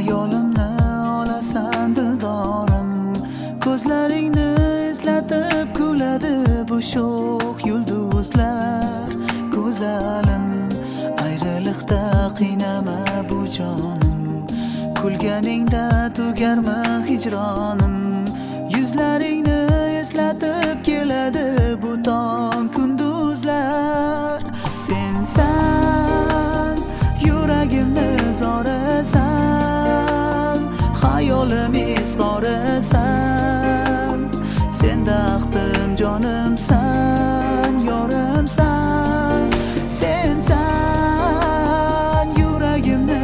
Xayolimni olasan dildorim, ko'zlaringni eslatib kuladi bu sho'x yulduzlar. Go'zalim, ayriliqda qiynama bu jonim, kulganingda tugarma hijronim. Yuzlaringni eslatib keladi bu tong kunduzlar. Sensan yuragimni zorasan, hayolim izg'orasan. Sen baxtim jonimsan, yorimsan. Sensan yuragimni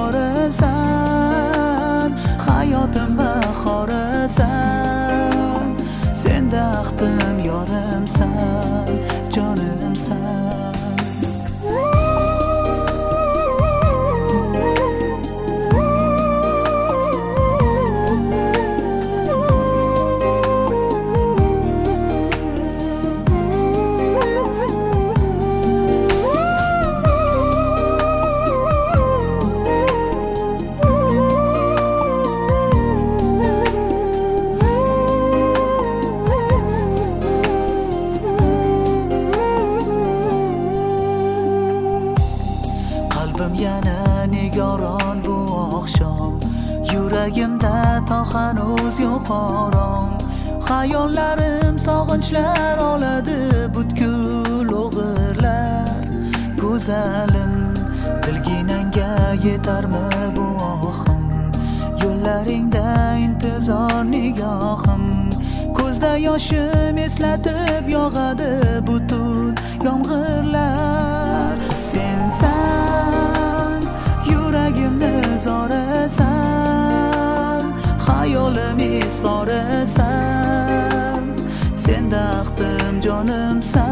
borasan, hayotim bahorasan. Sen baxtim yorimsan, jonimsan. Qalbim yana nigoron bu oqshom, yuragimda to hanuz yo'q orom. Xayollarim sog'inchlar oladi butkul o'g'irlar. Go'zalim, bilginangga yetarmi bu ohim, yo'llaringda intizor nigohim. Ko'zda yoshim eslatib yog'adi butun yomg'irlar. Sensan yuragimni zorasan, hayolim izg'orasan. Sen baxtim jonimsan.